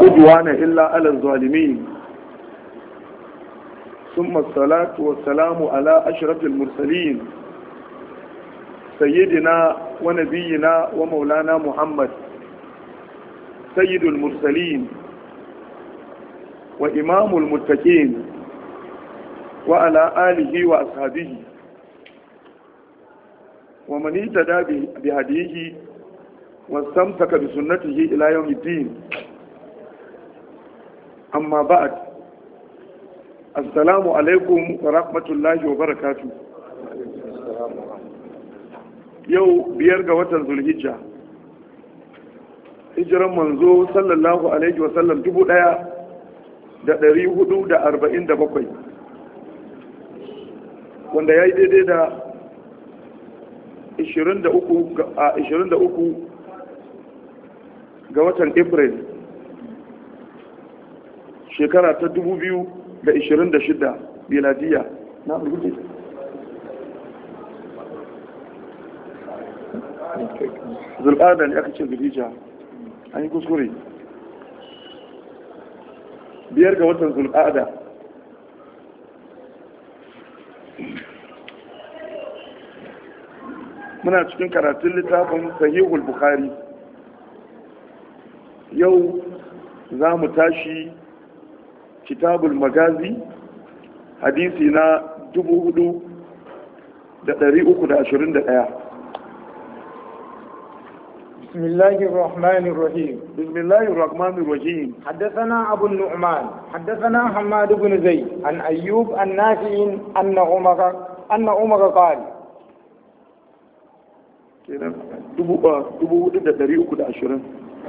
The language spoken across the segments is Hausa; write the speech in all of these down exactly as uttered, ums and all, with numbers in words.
عدوان إلا على الظالمين ثم الصلاة والسلام على أشرف المرسلين سيدنا ونبينا ومولانا محمد سيد المرسلين وإمام المتقين وعلى آله وأصحابه ومن اهتدى بهديه واستمسك بسنته إلى يوم الدين. أما بعد، السلام عليكم ورحمة الله وبركاته. يو بيرغ وطن ذو الهجة hijiran manzo sallallahu alaihi wasallam dubu daya da dari hudu da arba'in da bakwai, wanda ya yi daidai da ishirin da uku ga watan april shekara ta dubu biyu da ishirin da shida miladiya. Na rubuce zulƙada ne aka ce zulhijja, an yi kuskure. Biyar ga watan zulƙada muna cikin karatun littafin sahihul bukhari. Yau za mu tashi kitabul magazi, hadisi na dubu hudu da dari uku da ashirin da ɗaya. بسم الله الرحمن الرحيم بسم الله الرحمن الرحيم حدثنا أبو النعمان حدثنا حماد بن زيد عن أيوب النافع أن عمر أن عمر قال dubu hudu da dari uku da ashirin.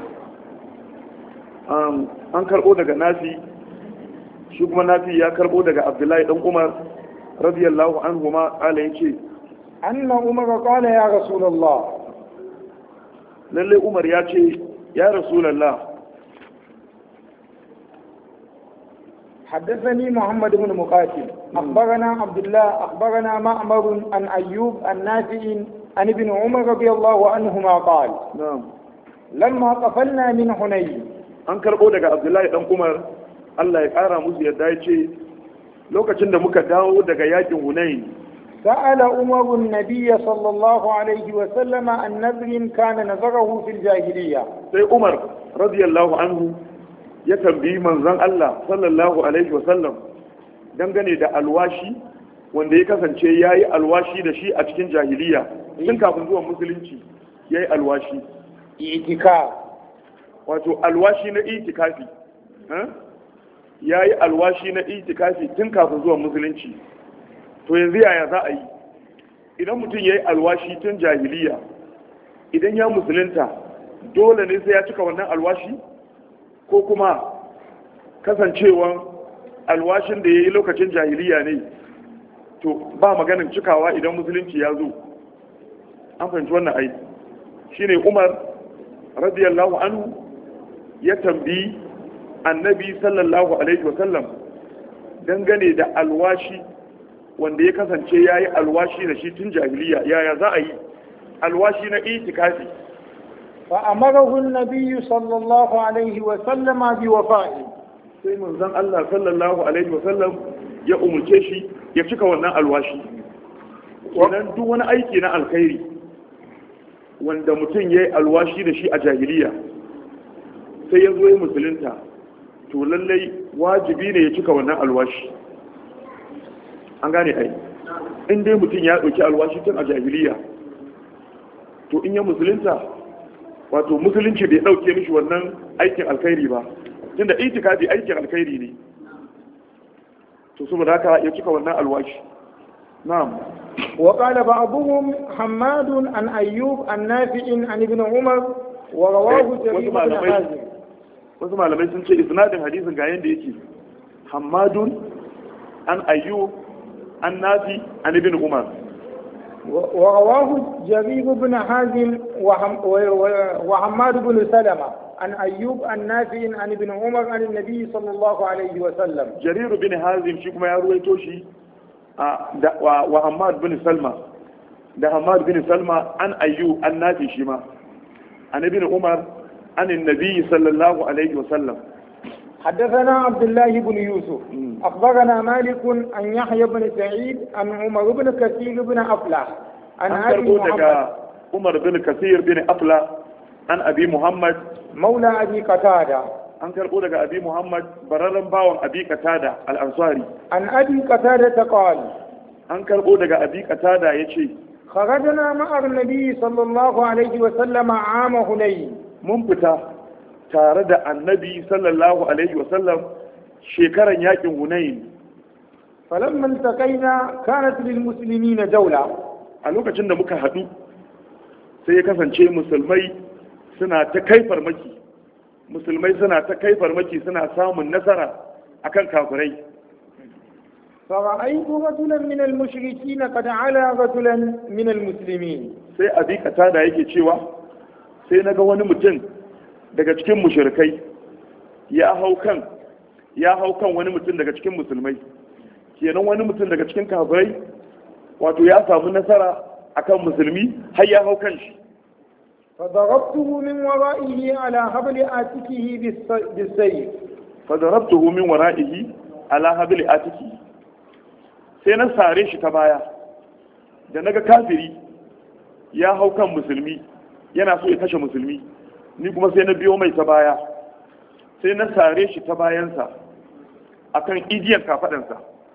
An karɓo daga nafi, shi kuma nafi ya karɓo daga abdullahi ɗan umar radiyallahu anhu ma ƙala ya ce anna umar qala ya rasulullah, lalle umar ya ce ya rasulallah. حدثني محمد بن مقاتل أخبرنا عبد الله أخبرنا معمر عن أيوب النافع عن ابن عمر رضي الله عنهما قال نعم لما قفلنا من حنين. an karɓo daga abdullahi ɗan umar Allah ya ƙara musu yadda ya ce lokacin da muka dawo daga yakin hunain, سأل عمر النبي صلى الله عليه وسلم عن نذر كان نذره في الجاهلية. sai umar radiyallahu anhu ya tambayi manzon Allah sallallahu alaihi wasallam dangane da alwashi wanda ya kasance yayi alwashi da shi a cikin jahiliya tun kafin zuwan musulunci. Yayi alwashi itikaf, wato alwashi na itikafi, yayi alwashi na itikafi tun kafin zuwan musulunci. To yanzu yaya za a yi idan mutum ya yi alwashi tun jahiliya, idan ya musulunta dole ne sai ya cika wannan alwashi, ko kuma kasancewan alwashin da ya yi lokacin jahiliya ne to ba maganin cikawa idan musulunci ya zo? An fahimci wannan ai shi ne umar radiyallahu anhu ya tambayi annabi sallallahu alaihi wasallam dangane da alwashi wanda ya kasance ya yi alwashi da shi tun jahiliya, yaya za a yi alwashi na itikafi. fa amarahu an-nabiy sallallahu alaihi wa sallama bi wafa'i, sai manzon Allah sallallahu alaihi wa sallam ya umurce shi ya cika wannan alwashi. Wannan duk wani aiki na alkhairi wanda mutum ya yi alwashi da shi a jahiliya sai ya zo ya musulunta, to lallai wajibi ne ya cika wannan alwashi. An gane ai in dai mutum ya ɗauki alwashi tun a jahiliya, to in ya musulunta, wato musulunci bai ɗauke mishi wannan aikin alkhairi ba, tunda itikafi aikin alkhairi ne, to saboda haka ya cika wannan alwashi. na'am. wa qala ba'dhum hammadun an ayyub an nafi'in an ibn umar wa rawahu jarir ibn hazim. wasu malamai sun ce isnadin hadisin ga yanda yake, hammadun an ayyub an nafi an ibn umar. ورواه جرير بن حازم وحماد بن سلمة عن أيوب النافع عن ابن عمر عن النبي صلى الله عليه وسلم. جرير بن حازم شكما يروي توشي وحماد بن سلمة ده حماد بن سلمة عن أيوب النافع شما عن ابن عمر عن النبي صلى الله عليه وسلم حدثنا عبد الله بن يوسف أخبرنا مالك عن يحيى بن سعيد عن عمر بن كثير بن أفلح عن أبي محمد عمر بن كثير بن أفلح عن أبي محمد مولى أبي قتادة an karɓo daga abi muhammad bararren bawan abi qatada al-ansari an abi qatada ta qala an karɓo daga abi qatada yace kharajna ma'a an-nabi sallallahu alaihi wa sallama 'ama hunayn mun fita tare da annabi sallallahu alaihi wa sallam shekaran yakin hunayn falamma iltaqayna kanat lil muslimina jawla a lokacin da muka hadu sai ya kasance musulmai suna ta kai farmaki musulmai suna ta kai farmaki suna samun nasara akan kafirai فرأيت رجلا من المشركين قد علا رجلا من المسلمين sai abi katada yake cewa sai naga wani mutum daga cikin mushrikai ya hau kan ya hau kan wani mutum daga cikin musulmai kenan wani mutum daga cikin kafirai wato ya samu nasara akan musulmi har ya hau kan shi فضربته من ورائه على حبل آتكه بالسيف فضربته من ورائه على حبل آتكه sai na sare shi ta baya da naga kafiri ya hau kan musulmi yana so ya kashe musulmi ni kuma sai na biyo mai ta baya sai na sare shi ta bayansa akan igiyar kafadansa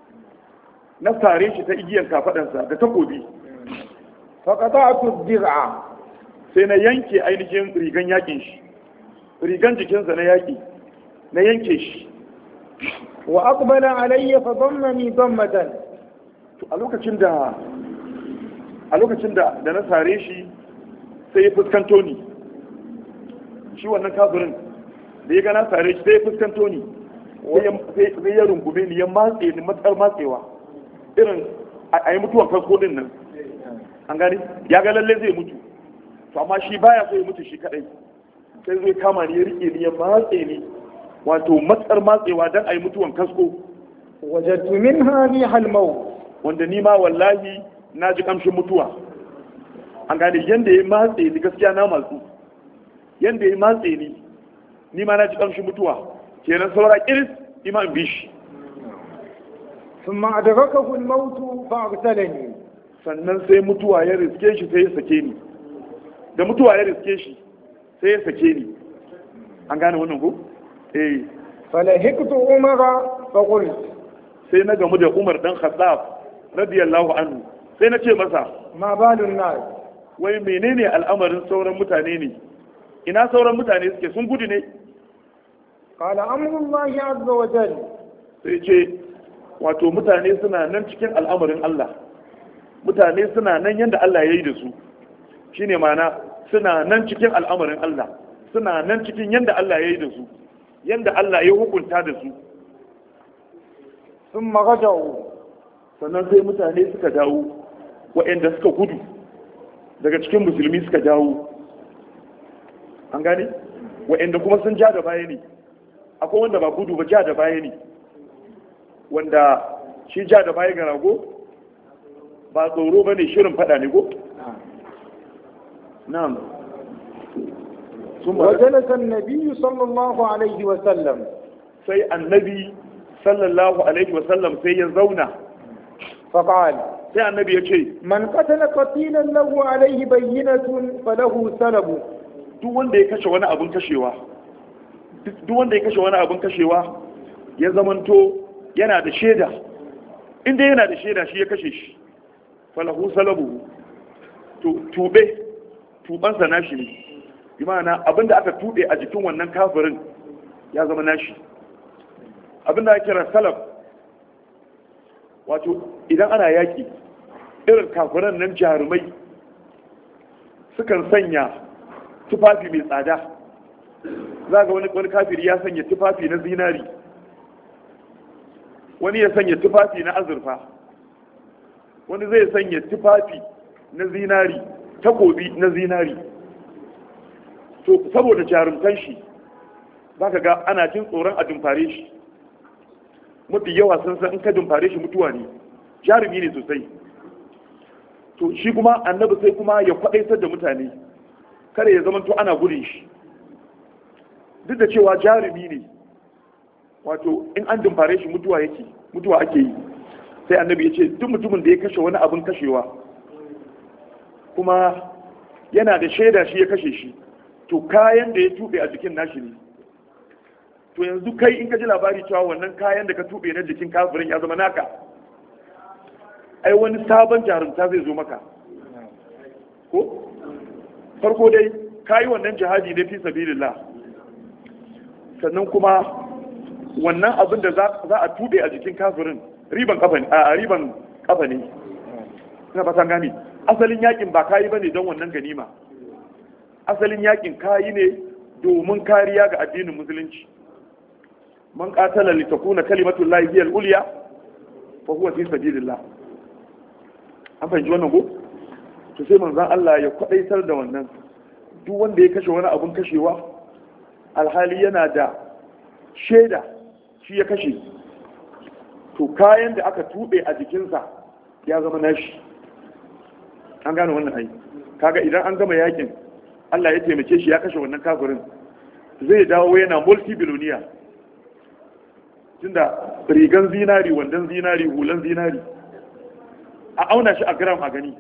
na sare shi ta igiyar kafadansa da takobi faqata'tu dir'a sai na yanke ainihin rigan yakin shi rigan jikinsa na yaki na yanke shi wa aqbala alayya fa dammani dammatan to a lokacin da a lokacin da da na sare shi sai ya fuskanto ni shi wannan kafirin da ya ga na sare shi sai ya fuskanto ni sai ya rungume ni ya matse ni matsar matsewa irin a yi mutuwan kasko din nan an gani ya ga lalle zai mutu to amma shi baya so ya mutu shi kadai sai zai kama ni ya rike ni ya matse ni wato matsar matsewa dan a yi mutuwan kasko wajadtu minha rihal maut wanda ni ma wallahi na ji kamshin mutuwa an gane yanda ya matse ni gaskiya na matsu yanda ya matse ni ni ma na ji kamshin mutuwa kenan saura kiris ima in bishi thumma adrakahu al-maut fa arsalani sannan sai mutuwa ya riske shi sai ya sake ni da mutuwa ya riske shi sai ya sake ni an gane wannan ko eh falahiktu umara fa qult sai na gamu da Umar dan Khattab radiyallahu anhu sai na ce masa ma balun nas wai menene al'amarin sauran mutane ne ina sauran mutane suke sun gudu ne qala amrullahi azza wa jalla sai ce wato mutane suna nan cikin al'amarin Allah mutane suna nan yanda Allah ya yi da su shine ma'ana suna nan cikin al'amarin Allah suna nan cikin yanda Allah ya yi da su yanda Allah ya hukunta da su sun magajau sannan sai mutane suka dawo waɗanda suka gudu daga cikin musulmi suka dawo an gane waɗanda kuma sun ja da baya ne akwai wanda ba gudu ba ja da baya ne wanda shi ja da baya ga rago ba tsoro ba ne shirin fada ne ko? na'am وجلس النبي صلى الله عليه وسلم sai annabi sallallahu alaihi wasallam sai ya zauna فقال sai annabi ya ce man qatala qatilan lahu alaihi bayyinatun falahu salabu duk wanda ya kashe wani abun kashewa duk wanda ya kashe wani abun kashewa ya zamanto yana da shaida inda yana da shaida shi ya kashe shi falahu salabu to tube tubansa nashi ne bi ma'ana abinda aka tube a jikin wannan kafirin ya zama nashi abinda ake kira salaf wato idan ana yaki irin kafiran nan jarumai sukan sanya tufafi mai tsada za ga wani wani kafiri ya sanya tufafi na zinari wani ya sanya tufafi na azurfa wani zai sanya tufafi na zinari takobi na zinari to saboda jarumtan shi za ka ga ana jin tsoron a dumfare shi mafi yawa sun san in ka dumfare shi mutuwa ne jarumi ne sosai to shi kuma annabi sai kuma ya kwadaitar da mutane kada ya zama to ana gudun shi duk da cewa jarumi ne wato in an dumfare shi mutuwa yake mutuwa ake yi. Sai annabi ya ce duk mutumin da ya kashe wani abin kashewa kuma yana da shaida shi ya kashe shi, to kayan da ya tube a jikin nashi ne. To yanzu kai in ka ji labari cewa wannan kayan da ka tube na jikin kafirin ya zama naka, ai wani sabon jarumta zai zo maka ko? Farko dai kayi wannan jihadi ne fi sabilillah, sannan kuma wannan abin da za a tube a jikin kafirin riban kafa ne a riban kafa ne. Ina fatan gani, asalin yakin ba kayi bane don wannan ganima, asalin yakin kayi ne domin kariya ga addinin musulunci. Man qatala li takuna kalimatullahi hiya al-ulya fa huwa fi sabilillah. An fahimci wannan ko? To sai manzon Allah ya kwadaitar da wannan, duk wanda ya kashe wani abun kashewa alhali yana da shaida shi ya kashe, to kayan da aka tube a jikinsa ya zama nashi. An gane wannan ai. Kaga idan an gama yakin Allah ya taimake shi ya kashe wannan kafirin, zai dawo yana multi-billionaire, tunda rigan zinari, wandan zinari, hulan zinari, a auna shi a gram a gani.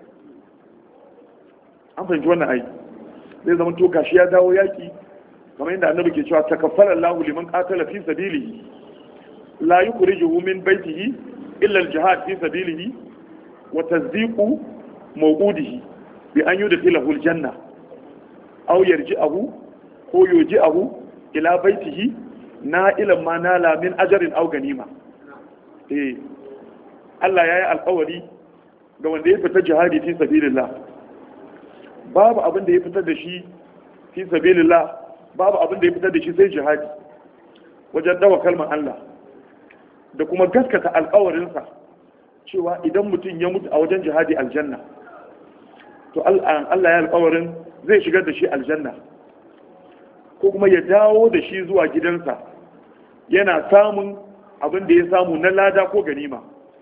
An fahimci wannan ai. Zai zama to gashi ya dawo yaki, kamar yadda annabi ke cewa takaffala Allahu liman qatala fi sabilihi la yukhrijuhu min baytihi illa al-jihad fi sabilihi wa tasdiqu mawqudihi bi an yudkhilahu al-janna aw yarji'ahu ko yuji'ahu ila baytihi na'ilan ma nala min ajrin aw ganima. Eh Allah yayi alƙawari ga wanda ya fita jihadi fi sabilillah, babu abin da ya fitar da shi fi sabilillah, babu abin da ya fitar da shi sai jihadi wajen dawa kalmar Allah da kuma gaskata alƙawarinsa cewa idan mutum ya mutu a wajen jihadi aljanna, to Allah ya alƙawarin zai shigar da shi aljanna ko kuma ya dawo da shi zuwa gidansa yana samun abin da ya samu na lada ko ganima.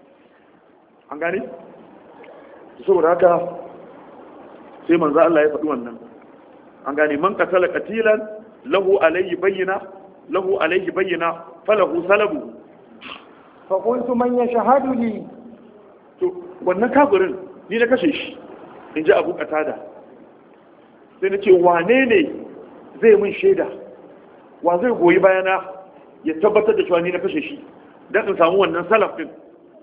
An gane? Saboda haka sai manzo Allah ya faɗi wannan. An gane, man qatala qatilan lahu alayhi bayyina lahu alayhi bayyina falahu salabu. fa qultu man yashhadu li, to wannan kafirin ni na kashe shi, in ji Abu Qatada. Sai na ce wane ne zai mun shaida, wa zai goyi bayana ya tabbatar da cewa ni na kashe shi, dan in samu wannan salaf din.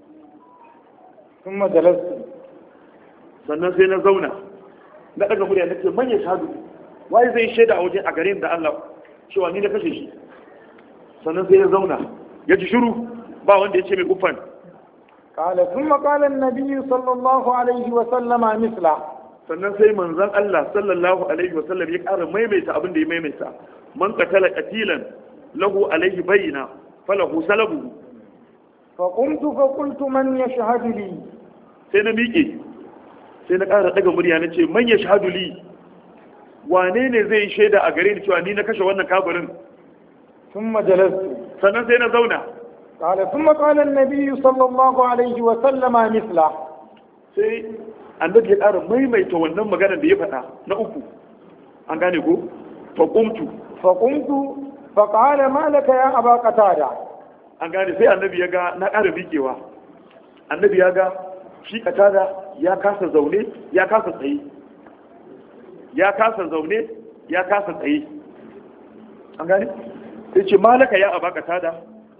sun majalastu, sannan sai na zauna na daga murya nake man yashhadu, wai zai shaida a waje a garin da Allah cewa ni na kashe shi. Sannan sai ya zauna ya ji shiru, ba wanda ya ce mai kufan. qala thumma qala an-nabiy sallallahu alaihi wa sallama misla, sannan sai manzon Allah sallallahu alaihi wa sallam ya ƙara maimaita abin da ya maimaita, man qatala qatilan lahu alaihi bayyina falahu salabu. fa qumtu fa qultu man yashhadu li, sai na miƙe sai na ƙara daga murya na ce man yashhadu li, wane ne zai yi shaida a gare ni cewa ni na kashe wannan kafirin. thumma jalastu, sannan sai na zauna. qala thumma qala an-nabiy sallallahu alaihi wa sallama misla, sai annabi ya ƙara maimaita wannan maganar da ya faɗa na uku. An gane ko? fa qumtu fa qumtu fa qala ma laka ya aba qatada. An gane, sai annabi ya ga na ƙara miƙewa, annabi ya ga shi Qatada ya kasa zaune ya kasa tsaye, ya kasa zaune ya kasa tsaye. An gane, sai ce malaka ya aba Qatada,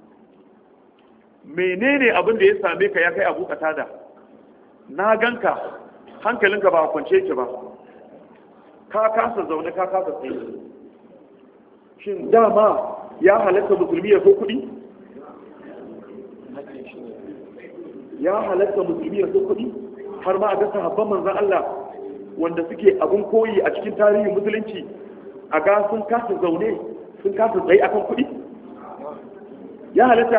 menene abin da ya same ka ya kai Abu Qatada? Na ganka hankalinka ba a kwance yake ba, ka kasa zaune ka kasa tsaye. Shin dama ya halatta musulmi ya so kuɗi? Ya halatta musulmi ya so kuɗi? Har ma a ga sahabban manzon Allah wanda suke abun koyi a cikin tarihin musulunci, a ga sun kasa zaune sun kasa tsaye akan kuɗi? Ya halatta?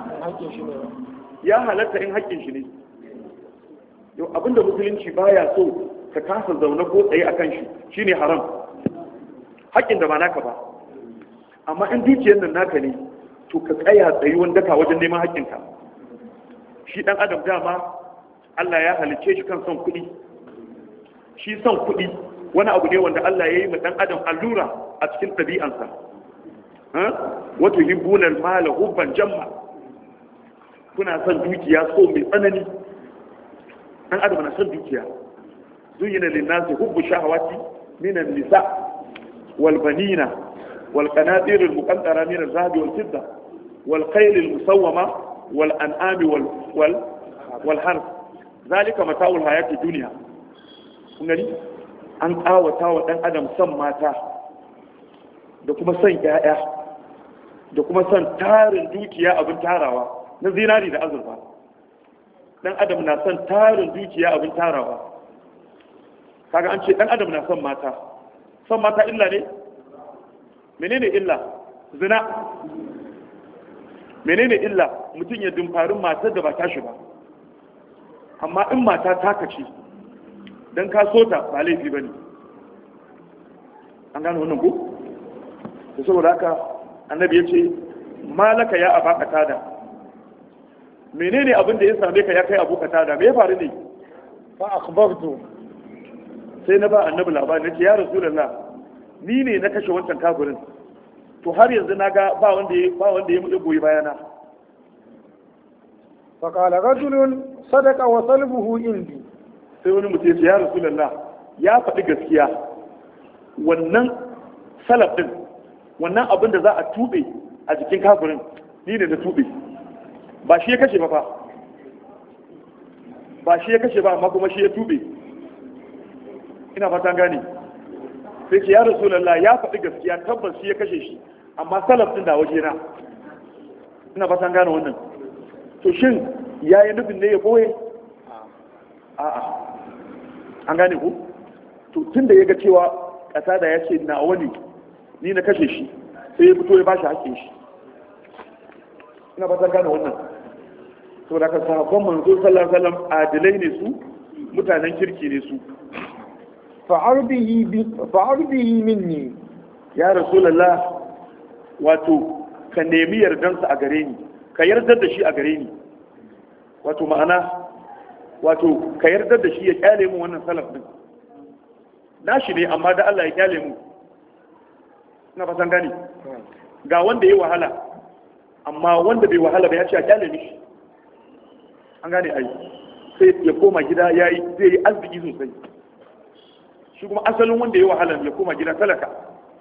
Ya halatta in haƙƙin shi ne. Yau abinda musulunci baya so ka kasa zaune ko tsaye akan shi shine haram, haƙƙin da ba naka ba. Amma in dukiyar nan naka ne, to ka tsaya tsayuwan daka wajen neman haƙƙinka. Shi ɗan adam dama Allah ya halicce shi kan son kuɗi. Shi son kuɗi wani abu ne wanda Allah ya yi ma ɗan adam allura a cikin ɗabi'ansa. wa tuhibbuna al-mala hubban jamma, kuna son dukiya so mai tsanani. dan adam na son dukiya. zuyyina lin-nasi hubbu shahawati min an-nisa wal banina wal qanatir al-muqantara min az-zahabi wal fidda wal khayl al-musawwama wal an'ami wal wal wal harth zalika mata'ul hayati dunya. kun gani an kawata wa dan adam son mata da kuma son ƴaƴa da kuma son tarin dukiya abin tarawa na zinari da azurfa. dan adam na son tarin dukiya abin tarawa. kaga an ce dan adam na son mata. son mata illa ne? menene illa? zina. menene illa? mutum ya dumfarin matar da ba tashi ba. amma in mata taka ce dan ka so ta ba laifi bane. an gano wannan ko? to saboda haka annabi ya ce malaka ya aba katada, menene abin da ya same ka ya kai abu katada, me ya faru ne? fa akhbartu, sai na ba annabi labari nace ya rasulullah ni ne na kashe wancan kafirin, to har yanzu na ga ba wanda ya ba wanda ya mutu goyi bayana. fa qala rajulun sadaqa wa salbuhu indi, sai wani mutum ya ce ya rasulullah ya faɗi gaskiya, wannan salaf din, wannan abin da za a tube a jikin kafirin ni ne na tube, ba shi ya kashe ba fa ba shi ya kashe ba amma kuma shi ya tube. ina fatan gane. sai ce ya rasulullah ya faɗi gaskiya, tabbas shi ya kashe shi, amma salaf din da waje na. ina fatan gane wannan. to shin yayi nufin ne ya boye? a'a an gane ku. to tunda ya ga cewa ƙasa da ya ce na wani ni na kashe shi, sai ya fito ya bashi hakkin shi. ina fatan gane wannan. to da ka sahabban manzo sallallahu alaihi wasallam adilai ne su, mutanen kirki ne su. fa'arbihi minni, ya rasulullah wato ka nemi yardansa a gare ni, ka yardar da shi a gare ni. wato ma'ana wato ka yardar da shi ya kyale mu wannan salaf din nashi ne, amma da Allah ya kyale mu. ina fatan gani. ga wanda ya wahala, amma wanda bai wahala ba ya ce a kyale mishi. an gane ai, sai ya koma gida yayi zai yi arziki sosai. shi kuma asalin wanda ya wahala ya koma gida talaka.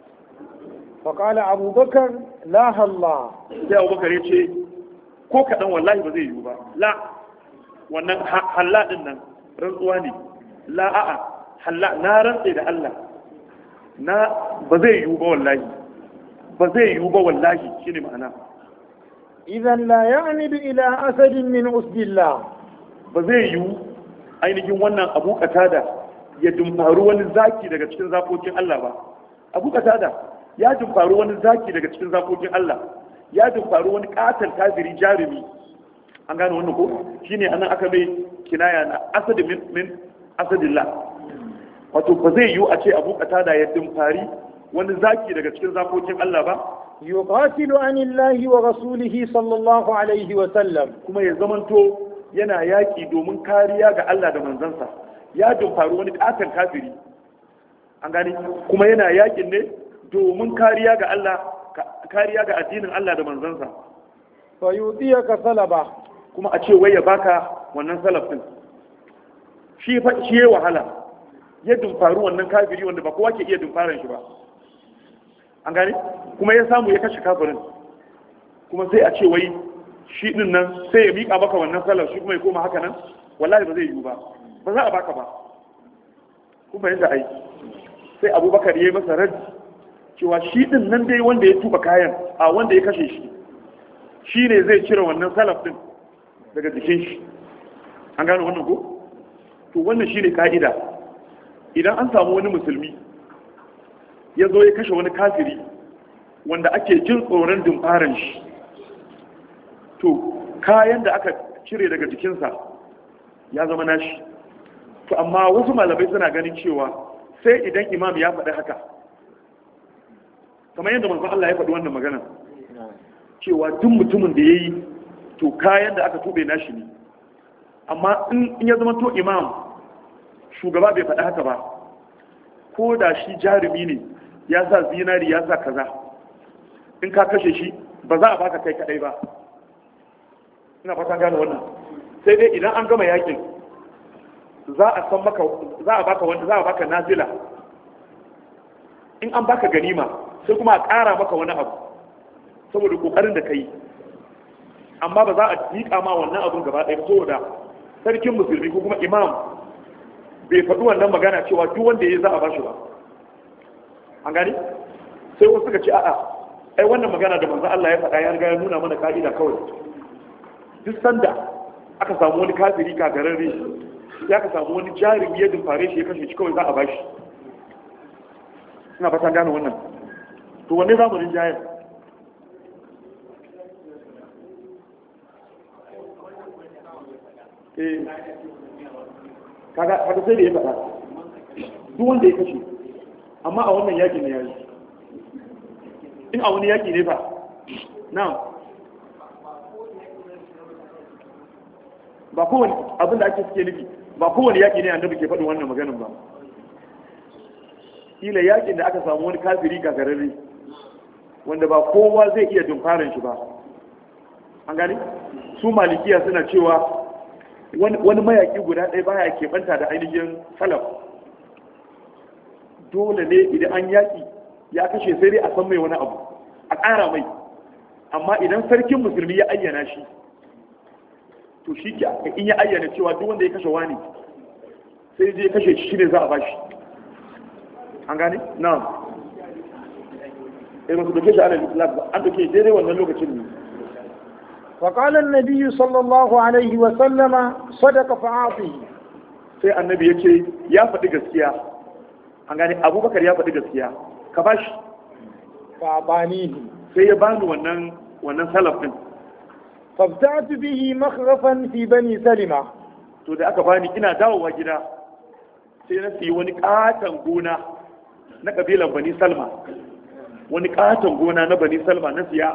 faƙala abubakar la halla, sai abubakar ya ce ko kaɗan wallahi ba zai yiwu ba. la wannan halla ɗin nan rantsuwa ne. la a'a halla, na rantse da Allah na ba zai yiwu ba wallahi, ba zai yiwu ba wallahi shine ma'ana. idan la ya'nidu ila asadin min usdillah, ba zai yiwu ainihin wannan abu katada ya dumfaru wani zaki daga cikin zakokin Allah ba. abu katada ya dumfaru wani zaki daga cikin zakokin Allah, ya dumfaru wani katon kafiri jarumi. an gane wannan ko? shine anan aka mai kinaya na asad min min asadillah. wato ba zai yiwu a ce abu katada ya dumfari wani zaki daga cikin zakokin Allah ba. yuqatilu anillahi wa rasulihi sallallahu alaihi wa sallam, kuma ya zamanto yana yaki domin kariya ga Allah da manzansa. ya dumfaru wani katon kafiri, an gani, kuma yana yakin ne domin kariya ga Allah, kariya ga addinin Allah da manzansa. fa yudiyaka salaba, kuma a ce wai ya baka wannan salaf din. shi fa shi ya wahala, ya dumfaru wannan kafiri wanda ba kowa ke iya dumfaran shi ba. an gani, kuma ya samu ya kashe kafirin, kuma sai a ce wai shi din nan sai ya mika maka wannan salaf, shi kuma ya koma haka nan. wallahi ba zai yiwu ba, ba za a baka ba. kun fahimta ai. sai abubakar ya yi masa raddi cewa shi din nan dai wanda ya tuba kayan, a wanda ya kashe shi, shi ne zai cire wannan salaf din daga jikin shi. an gano wannan ko? to wannan shi ne ka'ida. idan an samu wani musulmi ya zo ya kashe wani kafiri wanda ake jin tsoron dimfaran shi, to kayan da aka cire daga jikinsa ya zama nashi. to amma wasu malamai suna ganin cewa sai idan imam ya faɗi haka, kamar yadda manzon Allah ya faɗi wannan magana cewa duk mutumin da yayi to kayan da aka tube nashi ne. amma in ya zama to imam shugaba bai faɗi haka ba, ko da shi jarumi ne ya sa zinari ya sa kaza, in ka kashe shi ba za a baka kai kadai ba, ina fatan gane wannan. sai dai idan an gama yakin za a san maka za a baka wanda za a baka nazila, in an baka ganima sai kuma a ƙara maka wani abu saboda kokarin da kai, amma ba za a miƙa ma wannan abun gaba ɗaya saboda sarkin musulmi ko kuma imam bai faɗi wannan magana cewa duk wanda ya za a bashi ba, an gani. sai wasu suka ce a'a ai wannan magana da manzo Allah ya faɗa ya riga ya nuna mana ka'ida kawai, duk sanda aka samu wani kafiri kagararre ya ka samu wani jarumi ya dumfare shi ya kashe shi kawai za a bashi. ina fatan gane wannan. to wanne za mu rinjayar? eh kaga kaga sai da ya faɗa duk wanda ya kashe, amma a wannan yaƙi ne yayi, in a wani yaƙi ne ba na'am ba kowane abin da ake suke nufi ba kowane yaƙi ne annabi ke faɗin wannan maganin ba. kila yaƙin da aka samu wani kafiri gagararre wanda ba kowa zai iya dumfarin shi ba, an gani. su malikiya suna cewa wani mayaƙi guda ɗaya baya keɓanta da ainihin salaf, dole ne idan an yaƙi ya kashe sai dai a san mai wani abu a ƙara mai, amma idan sarkin musulmi ya ayyana shi to shi in ya ayyana cewa duk wanda ya kashe wani sai zai kashe shi ne za a bashi, an gane. na'am eh wasu doke shi ala islam an doke daidai wannan lokacin ne. فقال النبي صلى الله عليه وسلم صدق فأعطه. sai annabi ya ce ya faɗi gaskiya, an gane abubakar ya faɗi gaskiya ka bashi. fa bani sai ya bani wannan wannan salaf din. fabta'tu bihi makhrafan fi bani salima. to da aka bani ina dawowa gida sai na siyi wani katon gona na kabilan bani salma, wani katon gona na bani salma na siya.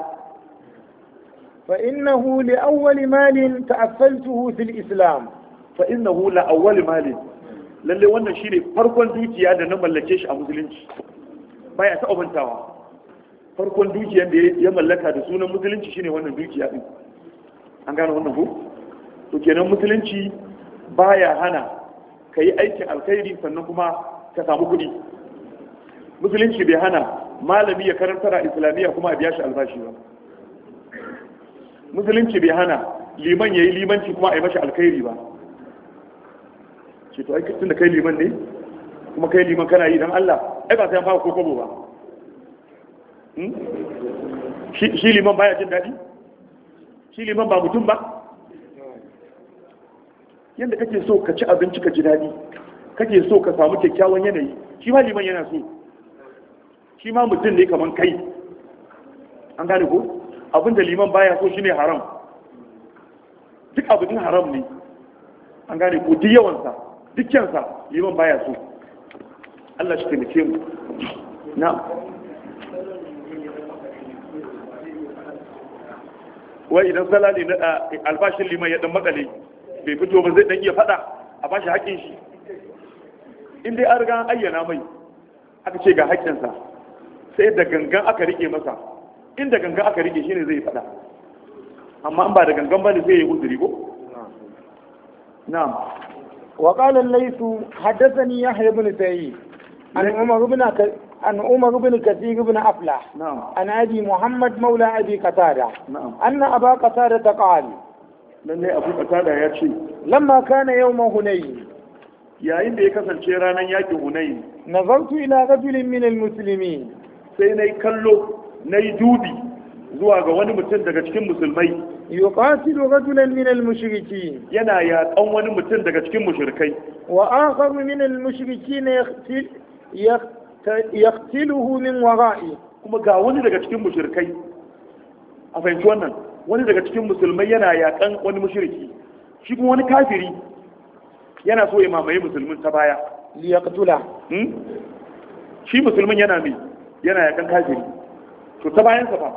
فإنه لأول مال تأفلته في الإسلام. فإنه لأول مال lalle wannan shine farkon dukiya da na mallake shi a musulunci, baya ta abantawa. farkon dukiyar da ya mallaka da sunan musulunci shine wannan dukiya din, an gane wannan ko. to kenan musulunci baya hana kai aikin alkhairi sannan kuma ka samu kuɗi. musulunci bai hana malami ya karanta a islamiyya kuma a biya shi albashi ba. musulunci bai hana liman ya yi limanci kuma a yi mashi alkhairi ba. ce to aikatun da kai liman ne kuma kai liman kana yi don Allah ai ba sai an fara kokobo ba. shi liman baya jin daɗi? shi liman ba mutum ba? yadda kake so ka ci abinci ka ji daɗi kake so ka samu kyakkyawan yanayi, shi ma liman yana so. shi ma mutum ne kamar kai, an gane ko. abin da liman baya so shine haram, duk abin haram ne, an gane ko. duk yawansa duk kyansa liman baya so. Allah shi taimake mu. na wai idan salali na albashin liman ya dan makale bai fito ba zai dan iya fada a bashi haƙin shi. in dai an riga an ayyana mai aka ce ga haƙƙinsa sai da gangan aka rike masa, inda gangan aka rike shi ne zai fada, amma an ba da gangan ba ne zai yi uzuri ko. na'am. wa qala al-layth haddathani yahya ibn sa'id an umar ibn an umar ibn kathir ibn aflah na'am an abi muhammad maula abi qatada na'am anna aba qatada qala lalle abu qatada ya ce lamma kana yawm hunayn yayin da ya kasance ranar yakin hunayn nazartu ila rajulin min al-muslimin sai nayi kallo na yi dubi zuwa ga wani mutum daga cikin musulmai. yuqatilu rajulan min al-mushrikin, yana yaƙan wani mutum daga cikin mushrikai. wa akharu min al-mushrikin yaqtiluhu min wara'i, kuma ga wani daga cikin mushrikai, a fahimci wannan, wani daga cikin musulmai yana yaƙan wani mushriki, shi kuma wani kafiri yana so ya mamaye musulmin ta baya. liyaqtula shi musulmin yana mai yana yaƙan kafiri, to ta bayansa ba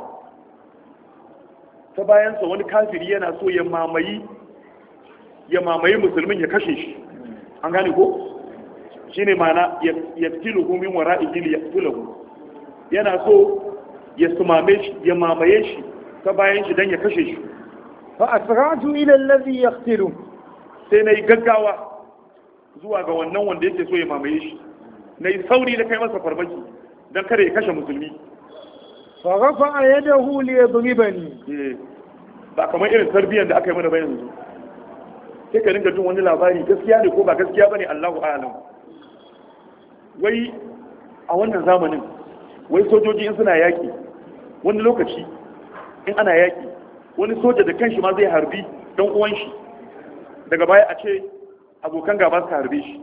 ta bayansa wani kafiri yana so ya mamayi ya mamayi musulmin ya kashe shi, an gane ko. shine mana ya tiluhu min wara'ihi li yaqtulahu, yana so ya sumame shi ya mamaye shi ta bayan shi dan ya kashe shi. fa asra'tu ila alladhi yaqtilu, sai nayi gaggawa zuwa ga wannan wanda yake so ya mamaye shi, nayi sauri da kai masa farmaki dan kada ya kashe musulmi. fa rafa'a yadahu li yadribani, eh ba kamar irin tarbiyyar da aka yi mana ba yanzu, sai ka dinga jin wani labari gaskiya ne ko ba gaskiya bane Allahu a'lam. Wai a wannan zamanin wai sojoji in suna yaki wani lokaci in ana yaki wani soja da kanshi ma zai harbi dan uwan shi, daga baya a ce abokan gaba su harbe shi.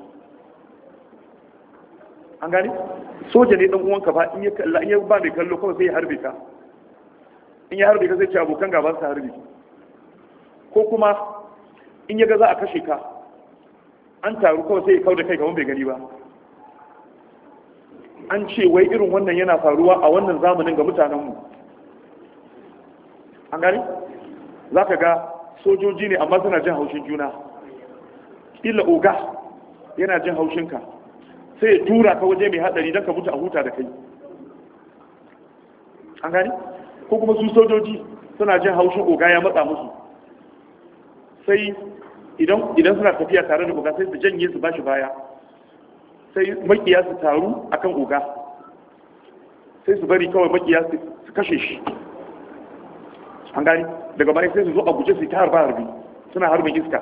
An gani soja ne dan uwanka ba, in ya kalla in ya ba mai kallo kawai sai ya harbe ka, in ya harbe ka zai ce abokan gaba su harbe. Ko kuma in ya ga za a kashe ka an taru kawai sai ya kau da kai gaban bai gani ba. An ce wai irin wannan yana faruwa a wannan zamanin ga mutanenmu. An gani za ka ga sojoji ne amma suna jin haushin juna, illa oga yana jin haushinka sai ya tura ka waje mai hadari don ka mutu a huta da kai. An gani ko kuma su sojoji suna jin haushin oga ya matsa musu, sai idan idan suna tafiya tare da oga sai su janye su bashi baya, sai makiya su taru akan oga, sai su bari kawai makiya su kashe shi. An gani daga baya sai su zo a guje su ta harba harbi suna harbin iska.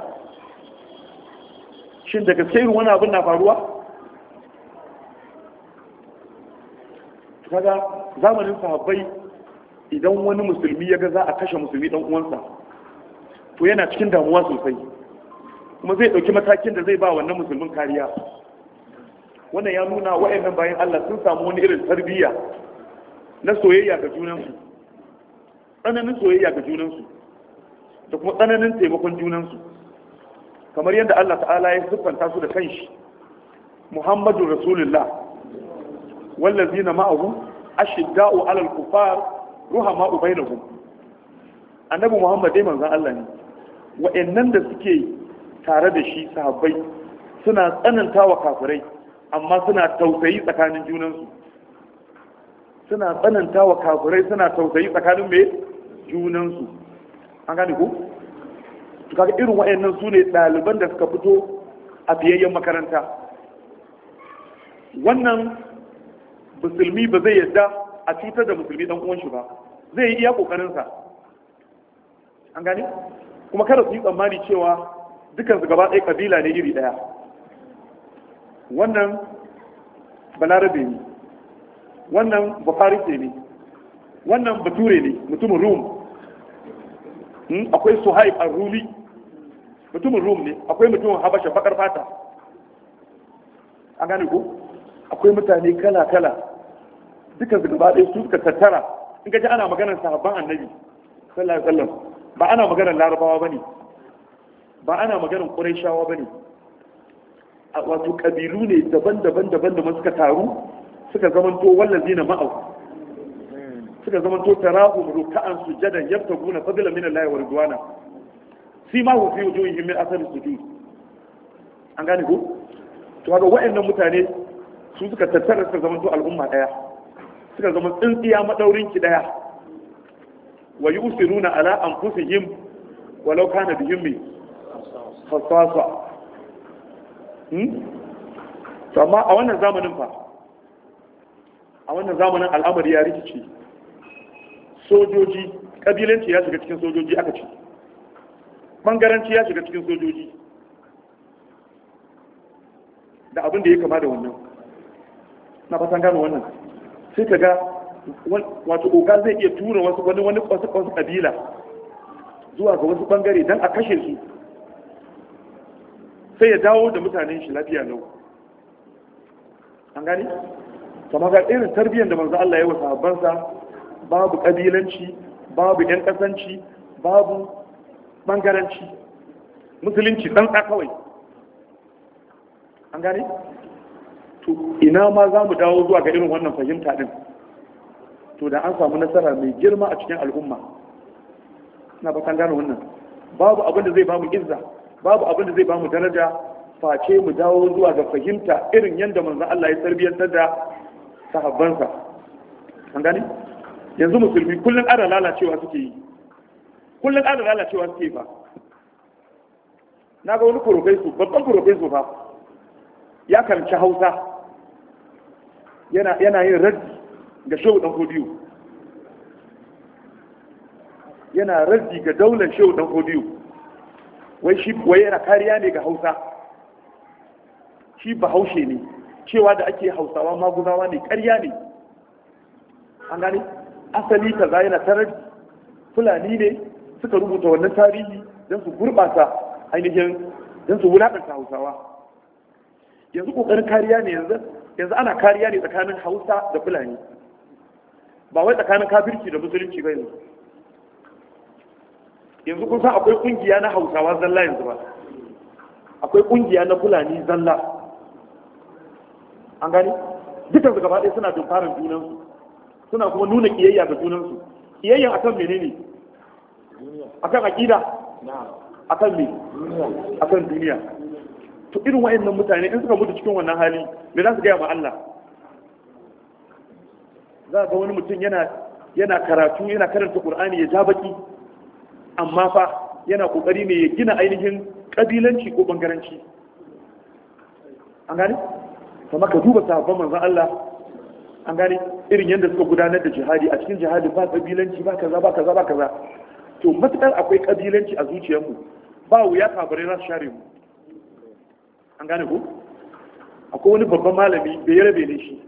Shin da gaske irin wani abin na faruwa? Kaga zamanin sahabbai idan wani musulmi ya ga za a kashe musulmi dan uwansa to yana cikin damuwa sosai, kuma zai dauki matakin da zai ba wannan musulmin kariya. Wannan ya nuna wa'annan bayan Allah sun samu wani irin tarbiyya na soyayya ga junansu, tsananin soyayya ga junansu da kuma tsananin taimakon junansu, kamar yadda Allah ta'ala ya siffanta su da kanshi. Muhammadu Rasulullah wallazina ma'ahu ashidda'u 'alal kuffar ruhama'u bainahum. Annabi Muhammad dai manzon Allah ne, wa'annan da suke tare da shi sahabbai suna tsanantawa kafirai amma suna tausayi tsakanin junansu, suna tsanantawa kafirai suna tausayi tsakanin mai junansu. An gane ku? Kaga irin wa'annan su ne ɗaliban da suka fito a biyayyen makaranta. Wannan musulmi ba zai yadda a cutar da musulmi dan uwan shi ba, zai yi iya kokarinsa. An gane? Kuma kada su yi tsammani cewa dukansu gaba ɗaya kabila ne iri ɗaya. Wannan balarabe ne, wannan bafarise ne, wannan bature ne, mutumin rum. Akwai suhaib ar-rumi, mutumin rum ne, akwai mutumin habasha bakar fata. An gane ko? Akwai mutane kala-kala, dukansu gaba ɗaya su suka tattara. In ka ji ana maganar sahabban annabi sallallahu alaihi wasallam, ba ana maganar larabawa bane, ba ana maganar quraishawa bane, wato kabilu ne daban-daban daban da suka taru suka zamanto wallazina ma'ahu, suka zamanto tarahum ruk'an sujadan yabtaguna fadlan min Allah wa ridwana sima hu fi wujuhihim min athari sujud. An gane ko? To haka wa'annan mutane su suka tattara suka zamanto al'umma daya, suka zama tsintsiya madaurin ki daya. wa yusiruna ala anfusihim walau kana bihim khasasa. To amma a wannan zamanin fa, a wannan zamanin al'amari ya rikici, sojoji kabilanci ya shiga cikin sojoji aka ce, bangaranci ya shiga cikin sojoji da abin da ya kama da wannan. Na fatan gano wannan, sai ka ga wato oga zai iya tura wasu wani wani wasu wasu kabila zuwa ga wasu bangare don a kashe su, sai ya dawo da mutanen shi lafiya lau. An gani? Kama ga irin tarbiyyar da manzo Allah ya wa sahabbansa, babu kabilanci, babu yan kasanci, babu bangaranci, musulunci dan kawai. An gani? To ina ma za mu dawo zuwa ga irin wannan fahimta din, to da an samu nasara mai girma a cikin al'umma. Na ba kan gane wannan, babu abin da zai ba mu izza, babu abin da zai ba mu daraja face mu dawo zuwa ga fahimta irin yadda manzon Allah ya tarbiyyantar da sahabbansa. An gani? yanzu musulmi kullum ƙara lalacewa suke yi kullum ƙara lalacewa suke ba na ga wani profeso babban profeso ba ya karanci hausa yana yin raddi ga shehu dan hodiyo yana raddi ga daular shehu dan hodiyo wai shi wai yana kariya ne ga hausa shi bahaushe ne cewa da ake hausawa maguzawa ne ƙarya ne an gane asali kaza yana tarar fulani ne suka rubuta wannan tarihi don su gurɓata ainihin don su wulaƙanta hausawa yanzu ƙoƙarin kariya ne yanzu yanzu ana kariya ne tsakanin hausa da fulani ba wai tsakanin kafirci da musulunci ba yanzu yanzu kun san akwai ƙungiya na hausawa zalla yanzu ba akwai ƙungiya na fulani zalla an gani dukkan su gaba ɗaya suna dumfarin junansu suna kuma nuna kiyayya ga junansu kiyayya akan menene akan aqida akan me akan duniya to irin wayannan mutane in suka mutu cikin wannan hali me za su gaya ma Allah za ga wani mutum yana yana karatu yana karanta Qur'ani ya ja baki amma fa yana kokari ne ya gina ainihin kabilanci ko bangaranci an gane kuma ka duba sahabban manzon Allah an gane irin yadda suka gudanar da jihadi a cikin jihadi ba kabilanci ba kaza ba kaza ba kaza to matakar akwai kabilanci a zuciyarmu ba wuya kafirai za su share mu an gane ko akwai wani babban malami da ya rabe ne shi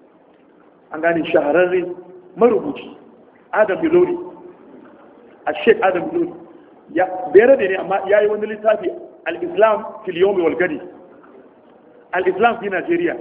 an gane shahararre marubuci Adam Bilori a Sheikh Adam Bilori ya bai rabe ne amma yayi wani littafi al-Islam fil yawmi wal gadi al-Islam fi Najeriya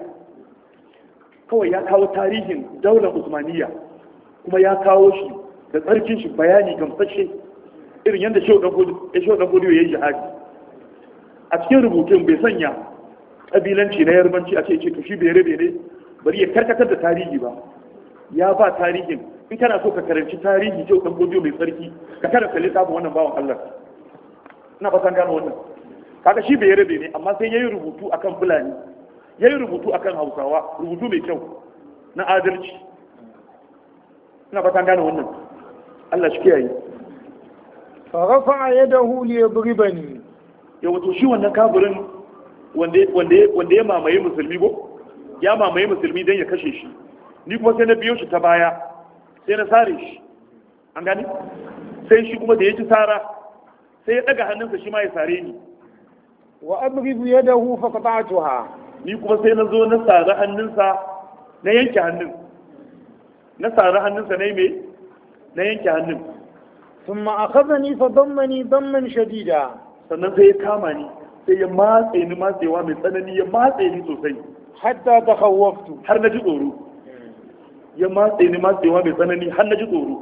kawai ya kawo tarihin daular Usmaniyya kuma ya kawo shi da tsarkin shi bayani gamsashe irin yadda Shehu Dan Fodiyo ya yi jihadi a cikin rubutun bai sanya ƙabilanci na yarbanci a ce ce to shi bai rabe ne bari ya karkatar da tarihi ba ya ba tarihin in kana so ka karanci tarihi Shehu Dan Fodiyo mai tsarki ka karanta littafin wannan bawan Allah ina fatan gano wannan kaga shi bai rabe ne amma sai yayi rubutu akan Fulani yayi rubutu akan Hausawa rubutu mai kyau na adalci ina fatan gano wannan Allah shi kiyaye fa rafa'a yadahu li yadribani ya wato shi wannan kafirin wanda wanda wanda ya mamaye musulmi ko ya mamaye musulmi dan ya kashe shi ni kuma sai na biyo shi ta baya sai na sare shi an gani sai shi kuma da ya ci sara sai ya daga hannunsa shi ma ya sare ni wa adribu yadahu fa qata'tuha ni kuma sai na zo na sare hannunsa na yanke hannun na sare hannunsa na yi me na yanke hannun thumma akhadhani fa dammani damman shadida sannan sai ya kama ni sai ya matse ni matsewa mai tsanani ya matse ni sosai hatta takhawwaftu har na ji tsoro ya matse ni matsewa mai tsanani har na ji tsoro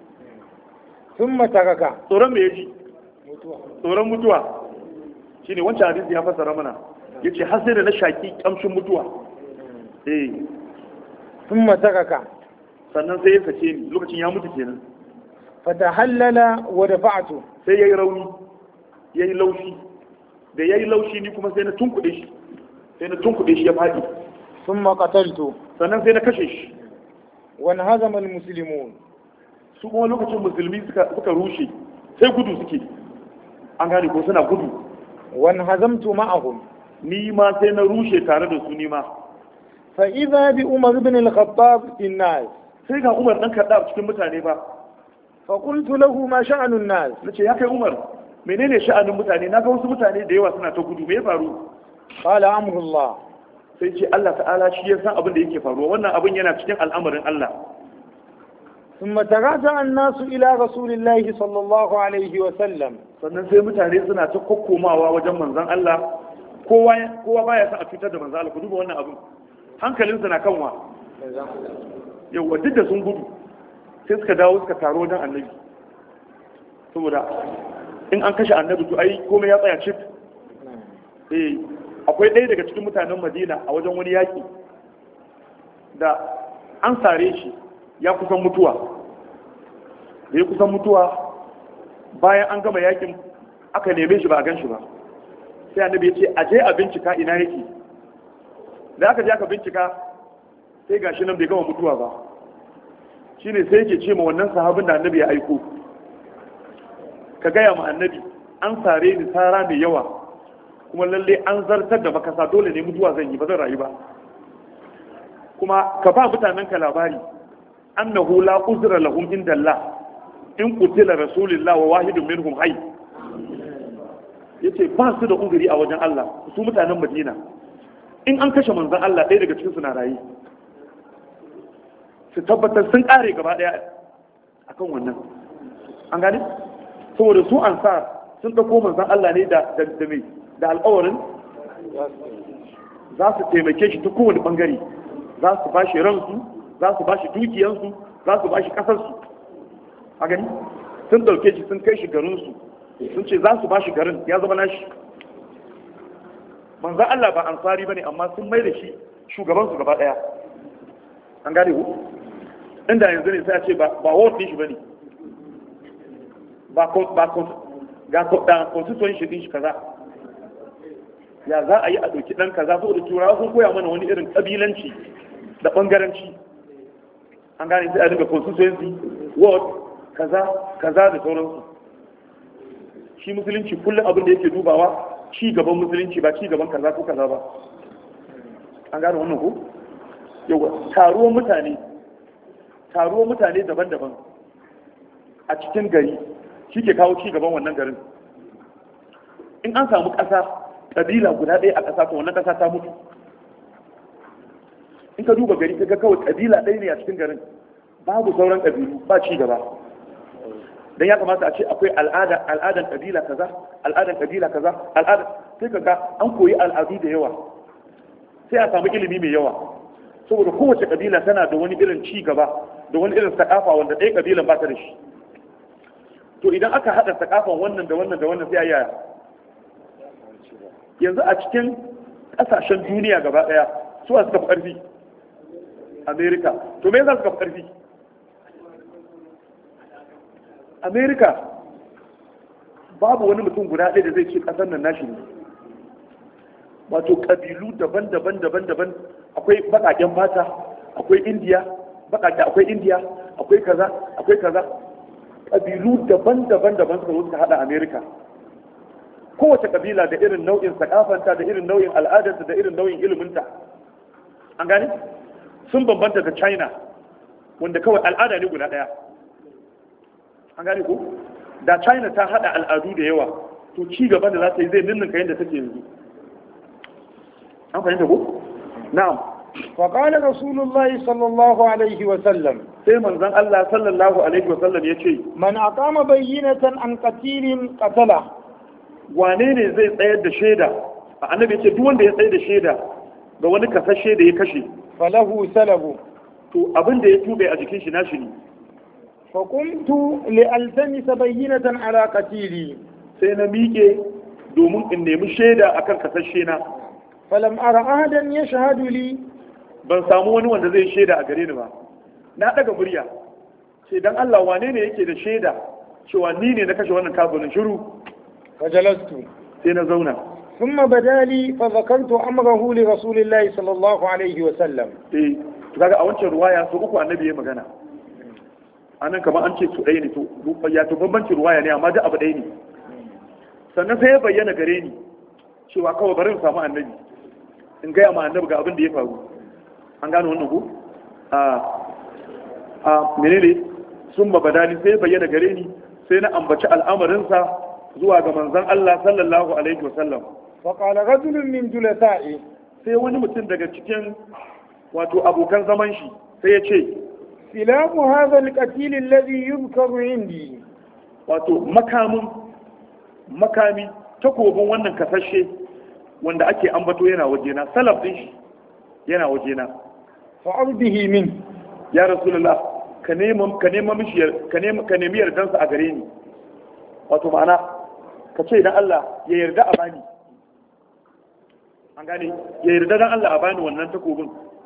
thumma taraka tsoron me yaji tsoron mutuwa shine wancan hadisi ya fassara mana yace har sai da na shaki kamshin mutuwa eh thumma taraka sannan sai ya sace ni lokacin ya mutu kenan fatahallala wa dafa'tu sai yayi rauni yayi laushi da yayi laushi ni kuma sai na tunkuɗe shi sai na tunkuɗe shi ya faɗi thumma qataltu sannan sai na kashe shi wa hazama almuslimun su kuma lokacin musulmi suka suka rushe sai gudu suke an gane ko suna gudu wa hazamtu ma'ahum ni ma sai na rushe tare da su ni ma fa idha bi umar ibn al-khattab fi an-nas sai ga umar dan kadda cikin mutane ba fa qultu lahu ma sha'anu an-nas nace ya kai umar menene sha'anin mutane naga wasu mutane da yawa suna ta gudu me ya faru qala amrullah sai ce Allah ta'ala shi ya san abin da yake faruwa wannan abin yana cikin al'amarin Allah thumma taraja an-nas ila rasulillahi sallallahu alaihi wa sallam sannan sai mutane suna ta kokkomawa wajen manzon Allah kowa kowa baya son a fitar da manzon Allah ku duba wannan abin hankalinsa na kanwa yawa duk da sun gudu sai suka dawo suka taro wajen annabi saboda in an kashe annabi to ai komai ya tsaya cif eh akwai ɗaya daga cikin mutanen Madina a wajen wani yaki da an sare shi ya kusan mutuwa da ya kusan mutuwa bayan an gama yakin aka neme shi ba a gan shi ba sai annabi ya ce a je a bincika ina yake da aka je aka bincika sai gashi nan bai gama mutuwa ba shine sai yake ce ma wannan sahabin da annabi ya aiko, ka gaya ma annabi an sare ni sara mai yawa kuma lalle an zartar da makasa, dole ne mutuwa zan yi, ba zan rayu ba. Kuma ka ba mutanen ka labari annahu la uzra lahum inda Allah in qutila rasulullah wa wahidun minhum hayy. Yace ba su da uzuri a wajen Allah su mutanen Madina, in an kashe manzon Allah ɗaya daga cikin su na rayu, su tabbatar sun kare gaba daya akan wannan. An gane, saboda su ansar sun dauko manzon Allah ne da da mai da alƙawarin za su taimake shi ta kowane bangare, za su ba shi ransu, za su ba shi dukiyansu, za su ba shi ƙasarsu. A gani sun ɗauke shi sun kai shi garinsu, sun ce za su ba shi garin ya zama nashi. Manzan Allah ba ansari ba ne, amma sun mai da shi shugabansu gaba ɗaya. An gane ku? Inda yanzu ne sai a ce ba ward ɗin shi ba ne, ba ga constitution shi ɗin shi kaza. Ya za a yi a ɗauki ɗan kaza, saboda turawa sun koya mana wani irin ƙabilanci da ɓangaranci. An gane sai a dinga constituency ward kaza kaza da sauransu. Shi musulunci kullum abin da yake dubawa ci gaban musulunci, ba ci gaban kaza ko kaza ba. An gane wannan ko? Yawa taruwan mutane taruwan mutane daban-daban a cikin gari shi ke kawo ci gaban wannan garin. In an samu ƙasa ƙabila guda ɗaya a ƙasa, to wannan ƙasa ta mutu. In ka duba gari kaga kawai ƙabila ɗaya ne a cikin garin, babu sauran ƙabilu, ba ci gaba. Dan ya kamata a ce akwai al'ada al'adan ƙabila kaza, al'adan ƙabila kaza, al'ada sai kaga an koyi al'adu da yawa, sai a samu ilimi mai yawa, saboda kowace ƙabila tana da wani irin ci gaba, da wani irin sakafa wanda ɗaya ƙabilan ba ta da shi. To idan aka haɗa sakafan wannan da wannan da wannan sai a yaya? Yanzu a cikin ƙasashen duniya gaba ɗaya su suka fi ƙarfi? Amerika. To me yasa suka fi ƙarfi? Amerika babu wani mutum guda ɗaya da zai ce ƙasar nan nashi ne. Wato ƙabilu daban-daban daban-daban, akwai baƙaƙen fata, akwai indiya baƙaƙe, akwai indiya, akwai kaza akwai kaza, ƙabilu daban-daban daban suka zo suka haɗa Amerika. Kowace ƙabila da irin nau'in sakafanta, da irin nau'in al'adarta, da irin nau'in iliminta. An gane? Sun bambanta da China, wanda kawai al'ada ne guda ɗaya. An gane ko? Da China ta haɗa al'adu da yawa, to ci gaban da za ta yi zai ninninka yadda take yanzu. An fahimta ko? Na'am. فقال رسول الله صلى الله عليه وسلم sai manzon Allah sallallahu alaihi wasallam ya ce, man aqama bayyinatan an qatilin qatala, wane ne zai tsayar da shaida? Annabi ya ce duk wanda ya tsayar da shaida ga wani kasashe da ya kashe, falahu salabu, to abin da ya tube a jikin shi nashi ne. fa qumtu li altamisa bayyinatan ala qatili, sai na miƙe domin in nemi shaida akan kasashe na. falam ara ahadan yashhadu li, ban samu wani wanda zai shaida a gare ni ba. Na daga murya sai dan Allah wane ne yake da shaida cewa ni ne na kashe wannan kafirin? Shiru. fajalastu, sai na zauna. thumma badali fa zakartu amrahu li rasulillahi sallallahu alaihi wa sallam. eh kaga a wancan ruwaya so uku annabi ya magana, anan kamar an ce su ɗaya ne, to ya to bambancin ruwaya ne amma duk abu ɗaya ne. Sannan sai ya bayyana gare ni cewa kawai bari in samu annabi in gaya ma annabi ga abin da ya faru. An gano wannan ko? a a menene sun babadani sai bayyana gare ni, sai na ambaci al'amarinsa zuwa ga manzon Allah sallallahu alaihi wasallam. fa qala rajulun min julasa'i, sai wani mutum daga cikin wato abokan zaman shi sai ya ce, silamu hadha al-qatil alladhi yuzkaru indi, wato makamin makami takobin wannan kasashe wanda ake ambato yana wajena, salaf din shi yana wajena. fa ardihi min, ya rasulullah ka nema ka nema mishiyar ka nema ka nemi yardansa a gare ni. Wato ma'ana ka ce dan Allah ya yarda a bani. An gane, ya yarda dan Allah a bani wannan takobin.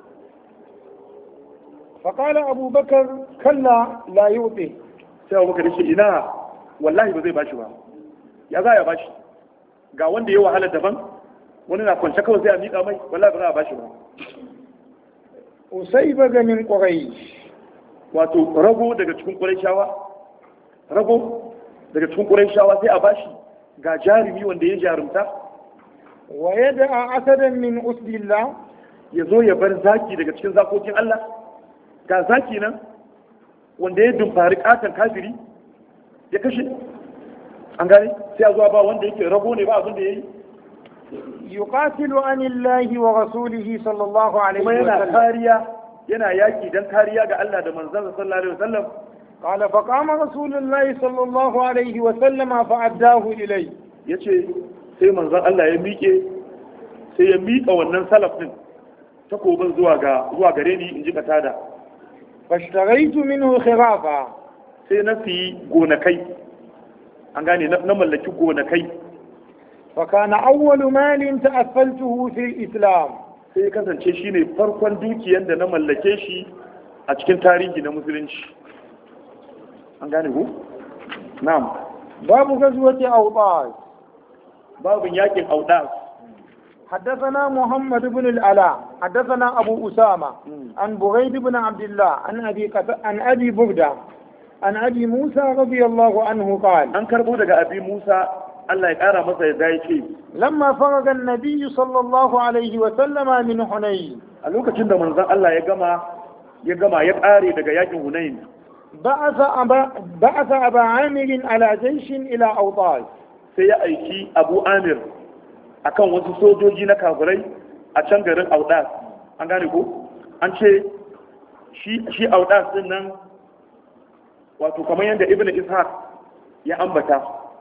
fa qala abubakar kalla la yuti, sai abubakar shi ina wallahi ba zai bashi ba. Ya za ya bashi? Ga wanda ya wahala daban, wani na kwance kawai sai a miƙa mai, wallahi ba za a bashi ba. usayba min quraish, wato rago daga cikin qurayshawa rago daga cikin qurayshawa sai a bashi ga jarumi wanda ya jarumta wa yad'a asadan min usbillah ya zo ya bar zaki daga cikin zakokin Allah ga zaki nan wanda ya dumfari katon kafiri ya kashe an gane sai a zuwa ba wanda yake rago ne ba abin da ya yi yuqatilu anillahi wa rasulihi sallallahu alaihi wa kuma yana sallam kariya yana yaki dan kariya ga Allah da manzon sallallahu alaihi wasallam qala fa qama rasulullahi sallallahu alaihi wa sallam fa addahu ilay yace sai manzon Allah ya miƙe sai ya miƙa wannan salaf din takobin zuwa ga zuwa gare ni in ji katada fashtaraitu minhu khirafa sai na siyi gonakai an gane na mallaki gonakai fa kana awwalu malin ta'affaltuhu fi islam sai kasance shine farkon dukiyar da na mallake shi a cikin tarihi na musulunci an gane ku na'am babu gazwati awtas babun yakin awtas حدثنا محمد بن العلاء حدثنا أبو أسامة عن بريد بن عبد الله عن أبي قت... عن أبي بردة عن أبي موسى رضي الله عنه قال أن كربو دغ أبي موسى الله يقرا masa yadda yake لما فرغ النبي صلى الله عليه وسلم من حنين a lokacin da manzon Allah ya gama ya gama ya kare daga yakin Hunain بعث أبا بعث أبا عامر على جيش إلى أوطاس sai ya aiki Abu Amir akan wasu sojoji na kafirai a can garin Audas an gane ko an ce shi shi Audas din nan wato kamar yadda Ibn Ishaq ya ambata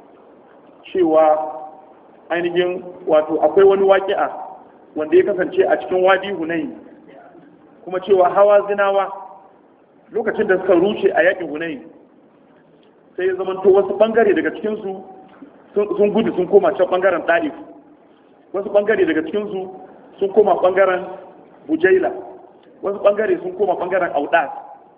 cewa ainihin wato akwai wani waƙi'a wanda ya kasance a cikin wadi Hunain kuma cewa hawa zinawa lokacin da suka rushe a yakin Hunain sai ya zamanto wasu bangare daga cikinsu sun gudu sun koma can bangaren Taif wasu bangare daga cikinsu sun koma bangaren Bujaila wasu bangare sun koma bangaren Audas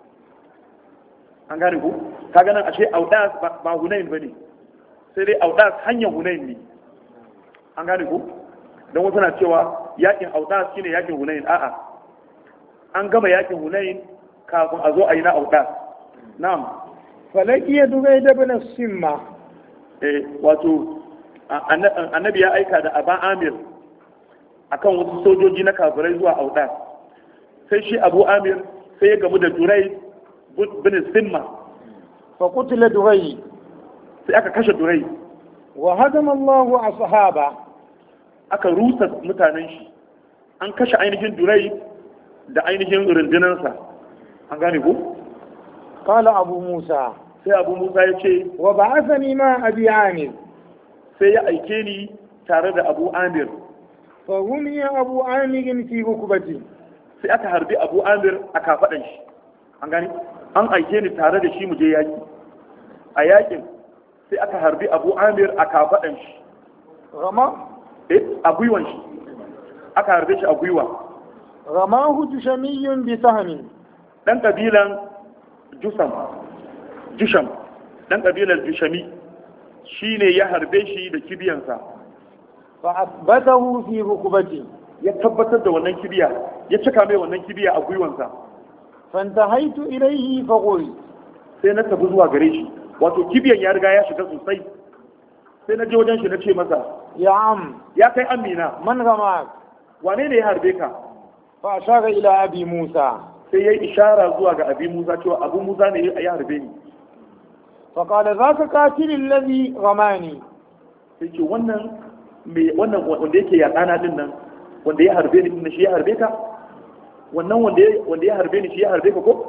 an gane ku kaga nan ashe Audas ba Hunain bane sai dai Audas hanyar Hunain ne an gane ku don wasu na cewa yakin Audas shine yakin Hunain a'a an gama yakin Hunain kafin a zo a yi na Audas na'am falakiya dugai da bin simma eh wato annabi ya aika da Aba Amir akan wasu sojoji na kafirai zuwa Audas sai shi Abu Amir sai ya gamu da Durai bin Simma fa qutila Durai sai aka kashe Durai wa hadama Allahu ashaba aka rusa mutanen shi an kashe ainihin Durai da ainihin rundunansa an gane ko qala Abu Musa sai Abu Musa ya ce wa ba'athani ma Abi Amir sai ya aike ni tare da Abu Amir fa rumiya Abu Amir fi rukbati sai aka harbi Abu Amir a kafadan shi an gani an aike ni tare da shi mu je yaki a yakin sai aka harbi Abu Amir a kafadan shi rama eh a gwiwan shi aka harbe shi a gwiwa ramahu jushamiyun bi sahmin dan kabilan Jusam Jusham dan kabilan Jushami shine ya harbe shi da kibiyansa fa asbatahu fi rukbati ya tabbatar da wannan kibiya ya cika mai wannan kibiya a gwiwansa fantahaitu ilayhi fa qul sai na tafi zuwa gare shi wato kibiyan ya riga ya shiga sosai sai na je wajen shi na ce masa ya am ya kai amina man gama wane ne ya harbe ka fa ashara ila abi musa sai ya yi ishara zuwa ga abi musa cewa abu musa ne ya harbe ni fa qala zaka qatil alladhi ramani sai ce wannan me wannan wanda yake yaƙana din nan wanda ya harbe ni din shi ya harbe ka wannan wanda ya wanda ya harbe ni shi ya harbe ka ko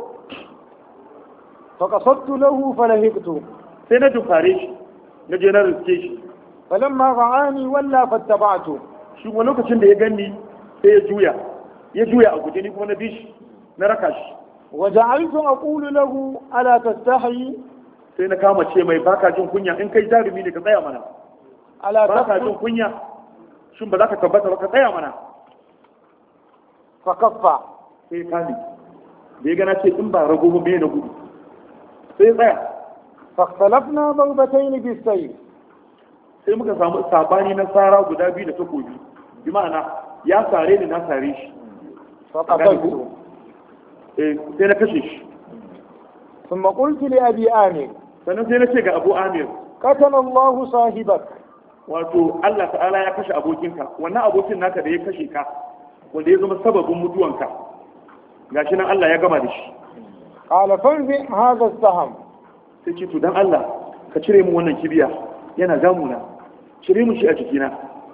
fa qasadtu lahu falahiqtu sai na dufare shi na je na riske shi falamma ra'ani walla fattaba'tu shi wani lokacin da ya ganni sai ya juya ya juya a guje ni kuma na bi shi na raka shi wa ja'altu aqulu lahu ala tastahi sai na kama ce mai baka jin kunya in kai jarumi ne ka tsaya mana ala baka jin kunya shin ba za ka tabbata ba ka tsaya mana fa kaffa sai kani da ya gana ce in ba rago ba me na gudu sai tsaya fa ikhtalafna darbatayn bis-sayf sai muka samu sabani na tsara guda biyu da takobi bi ma'ana ya sare ni na sare shi fa qataltu eh sai na kashe shi ثم قلت لأبي آمر sannan sai na ce ga Abu Amir قتل الله صاحبك wato Allah ta'ala ya kashe abokinka wannan abokin naka da ya kashe ka wanda ya zama sababin mutuwanka gashi nan Allah ya gama da shi قال فانزع هذا السهم sai ce to dan Allah ka cire mu wannan kibiya yana damuna cire mu shi a jikina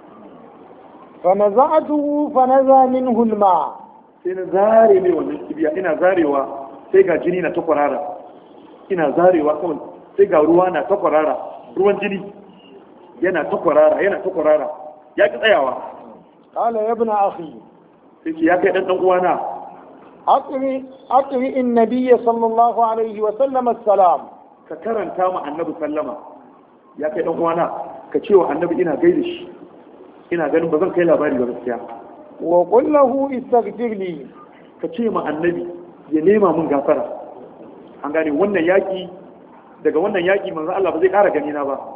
فنزعته فنزع منه الماء sai na zare mai wannan kibiya ina zarewa sai ga jini na ta kwarara ina zarewa kawai sai ga ruwa na ta kwarara ruwan jini yana ta kwarara yana ta kwarara ya ki tsayawa قال يا ابن أخي sai ce ya kai dan dan uwana أقرئ أقرئ النبي صلى الله عليه وسلم السلام ka karanta ma annabi sallama ya kai dan uwana ka ce wa annabi ina gaida shi ina ganin ba zan kai labari ba gaskiya وقل له استغفر لي ka ce ma annabi ya nema mun gafara an gane wannan yaki daga wannan yaki manzo Allah ba zai kara gani na ba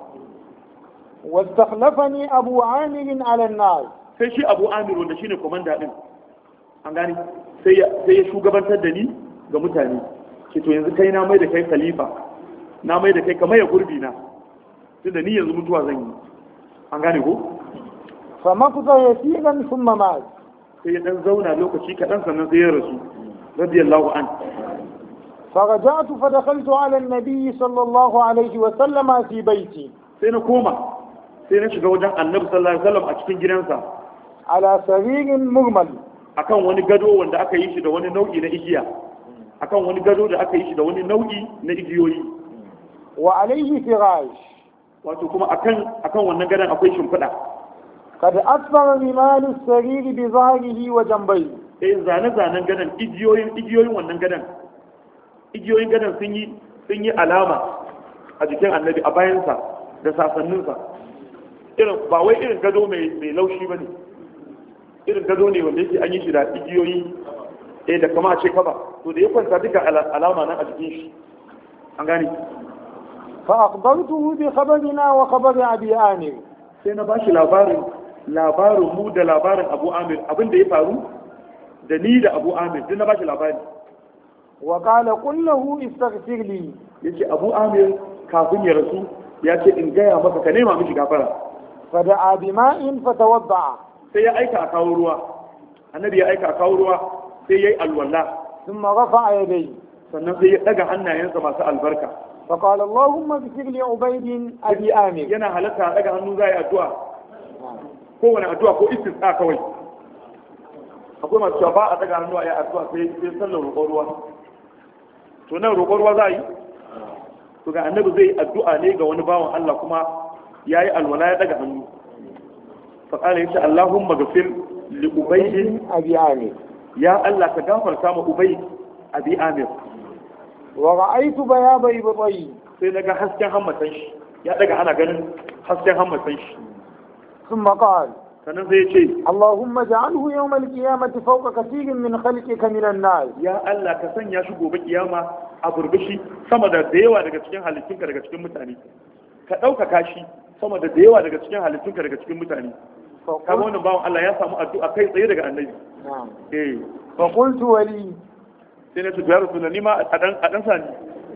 واستخلفني أبو عامر على الناس sai shi Abu Amir wanda shine komanda din an gane sai ya sai ya shugabantar da ni ga mutane ce to yanzu kai na mai da kai khalifa na mai da kai kamar ya gurbi na tunda ni yanzu mutuwa zan yi an gane ko فمكث يسيرا ثم مات sai ya dan zauna lokaci kaɗan sannan sai ya rasu radiyallahu an فرجعت فدخلت على النبي صلى الله عليه وسلم في بيتي sai na koma sai na shiga wajen annabi sallallahu alaihi wasallam a cikin gidansa على سرير مغمل akan wani gado wanda aka yi shi da wani nau'i na igiya akan wani gado da aka yi shi da wani nau'i na igiyoyi وعليه فراش wato kuma akan akan wannan gadon akwai shimfiɗa قد أثر رمال السرير بظهره وجنبيه eh zane-zanen gadon igiyoyin igiyoyin wannan gadon igiyoyin gadon sun yi sun yi alama a jikin annabi a bayansa da sasanninsa irin ba wai irin gado mai mai laushi bane irin gado ne wanda yake an yi shi da igiyoyi eh da kama a ce kaba to da ya kwanta duka alama nan a jikin shi an gane فأخبرته بخبرنا وخبر أبي آمر sai na bashi labarin labarin mu da labarin Abu Amir abin da ya faru da ni da Abu Amir duk na bashi labari وقال قل له استغفر لي yace Abu Amir kafin ya rasu ya ce in gaya maka ka nema mishi gafara فدعا بماء فتوضع sai ya aika a kawo ruwa annabi ya aika a kawo ruwa sai yayi alwala ثم رفع يديه sannan sai ya daga hannayensa masu albarka فقال اللهم اغفر لعبيد أبي آمر yana halatta a daga hannu zai addu'a kowane addu'a ko istisqa kawai akwai masu cewa ba a daga hannu a yi addu'a sai sai sallar roƙon ruwa to nan roƙon ruwa za a yi to ga annabi zai addu'a ne ga wani bawan Allah kuma ya yi alwala ya daga hannu faƙala yace Allahumma ghafir li ubayd أبي آمر ya Allah ka gafarta ma ubayd abi amir ورأيت بياض إبطيه sai naga hasken hammatan shi ya daga ana ganin hasken hammatan shi ثم قال sannan zai ce اللهم اجعله يوم القيامة فوق كثير من خلقك من الناس ya Allah ka sanya shi gobe kiyama a burbushi sama da da yawa daga cikin halittunka daga cikin mutane ka ɗaukaka shi sama da da yawa daga cikin halittunka daga cikin mutane kaga wannan bawan Allah ya samu addu'a kai tsaye daga annabi eh فقلت ولي sai na ce ya rasulullah ni ma a dan a dan sani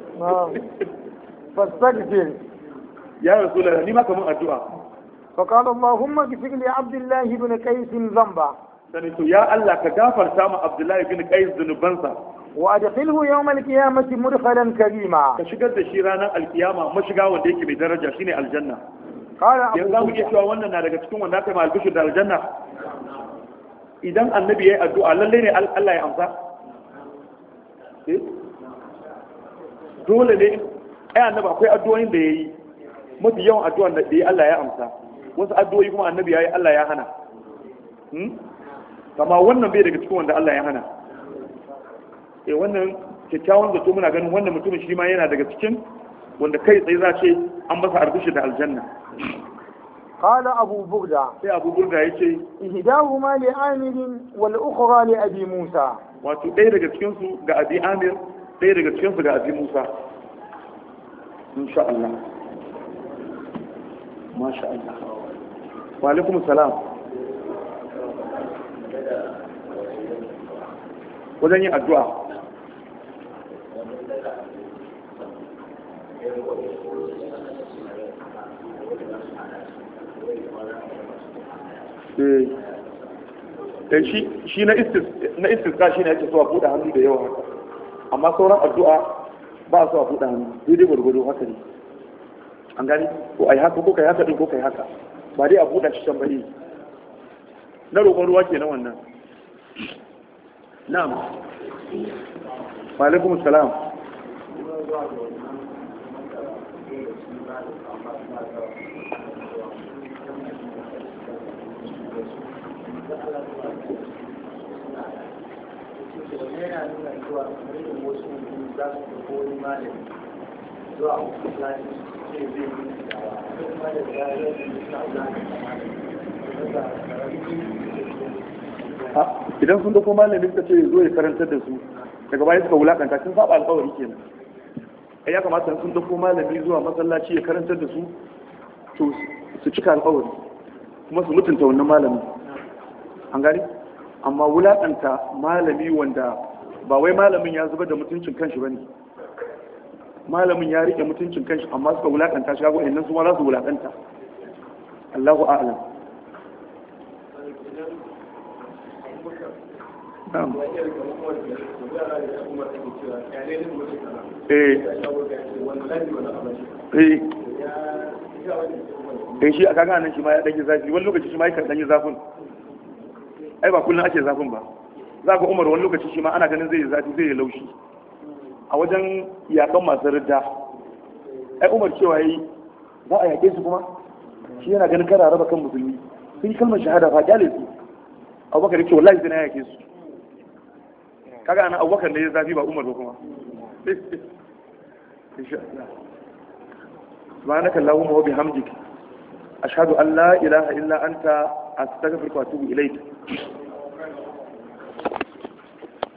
فاستغفر ya rasulullah ni ma kaman addu'a فقال اللهم اغفر لعبد الله بن قيس ذنبه sai to ya Allah ka gafarta ma Abdullahi bin Qais zunubansa وادخله يوم القيامة مدخلا كريما ka shigar da shi ranar alkiyama mashiga wanda yake mai daraja shine aljanna قال yanzu zamu iya cewa wannan na daga cikin wanda aka yi albishir da aljanna idan annabi yayi addu'a lalle ne Allah ya amsa eh dole ne ai annabi akwai addu'o'in da yayi mafi yawan addu'an da yayi Allah ya amsa wasu addu'o'i kuma annabi yayi Allah ya hana hmm kama wannan bai daga cikin wanda Allah ya hana eh wannan kyakkyawan zato muna ganin wannan mutumin shi ma yana daga cikin wanda kai tsaye za ce an masa arbishi da aljanna قال أبو بردة sai Abu Burda yace إحداهما لعامر والأخرى لأبي موسى wato ɗaya daga cikin su ga Abi Amir ɗaya daga cikin su ga Abi Musa insha Allah masha Allah wa alaikum salam wajen yin addu'a eh shi shi na istis na istisqa shine ake so a buɗe hannu da yawa haka, amma sauran addu'a ba a so a buɗe hannu daidai gwargwado haka ne, an gani ko ai haka ko kai haka din ko kai haka, ba dai a buɗe shi can bane na roƙon ruwa kenan wannan. na'am wa alaikum assalam. Idan sun dako malamin ka ce zo ya karantar da su daga baya suka wulakanta sun saba alƙawari kenan. ai ya kamata sun dako malami zuwa masallaci ya karantar da su to su cika alƙawari kuma su mutunta wannan malami, an gani. Amma wulakanta malami wanda ba wai malamin ya zubar da mutuncin kanshi bane, malamin ya rike mutuncin kanshi amma suka wulakanta shi, ga wayannan su ma za su wulakanta. Allahu a'lam. Na'am. Eh. Eh. Eh shi aka ga nan shi ma ya dage zafi, wani lokaci shi ma yakan dage zafin. Ai ba kullun ake zafin ba. Za ka Umar wani lokaci shi ma ana ganin zai yi zafi zai yi laushi. A wajen yakan masu ridda. Ai Umar cewa yayi za a yake su kuma shi yana ganin kada raba kan musulmi. Sun yi kalmar shahada fa kyale su. Abubakar yake wallahi sai na yake su. Kaga ana Abubakar ne ya zafi ba Umar ba kuma. Insha Allah. Subhanaka Allahumma wa bihamdika ashhadu an la ilaha illa anta astaghfiruka wa atubu ilayk.